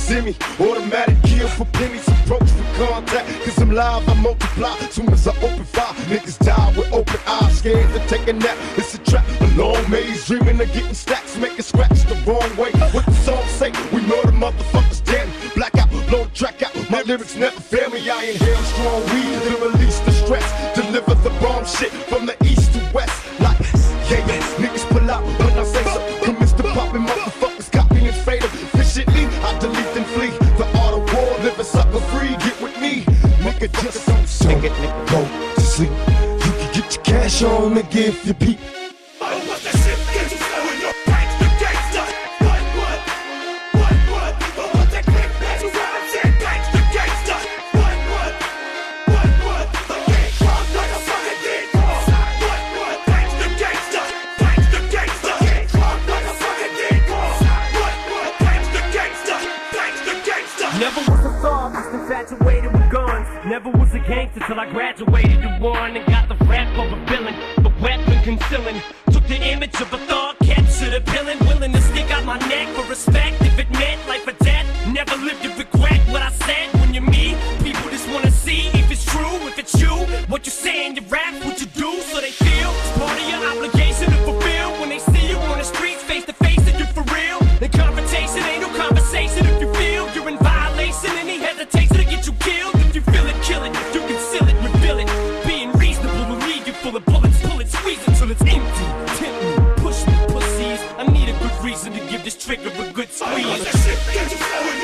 see me. Automatic kill for pennies, approach for contact. Cause I'm live, I multiply. Soon as I open fire, niggas die with open eyes. Scared to take a nap, it's a trap. A long maze, dreaming of getting stacks. Making scratch the wrong way. What the song say? We know the motherfuckers damn. Black out, blow the track out. My lyrics never fail me. I inhale strong weed to release the stress. Deliver the bomb shit from the east to west. Like, yeah, niggas pull out when I say so. Commence to poppin', motherfuckers copy and fade efficiently. I delete and flee. The art of war, live a sucker free. Get with me, nigga, just don't so go to sleep. You can get your cash on, nigga, if you peep. I don't want that shit, get you flowing your gangsta, gangsta. What? I want that quick battle rap, shit, gangsta, gangsta. What? I get drunk like a fucking dick. What? Gangsta, gangsta. I get drunk like a fucking dick. What? Gangsta, gangsta. Never was a thug, just infatuated with guns. Never was a gangster till I graduated to one and got the rap of a villain, the weapon concealing. Took the image of a thug, captured a villain, willing to stick out my neck for respect if it meant life or death. Never lived to regret what I said. When you're me, people just wanna see if it's true, if it's you. What you say in your rap, what you do, so they feel it's part of your obligation to fulfill. When they see you on the streets, face to face, and you're for real. The confrontation ain't no conversation. If you feel you're in violation, any hesitation to get you killed. If you feel it, kill it. You conceal it, reveal it. Being reasonable will leave you full of bullets. Pull it, squeeze it till it's empty. Tempt me, push me, pussies. I need a good reason to give this trigger a good I don't want squeeze. that shit, get you flowing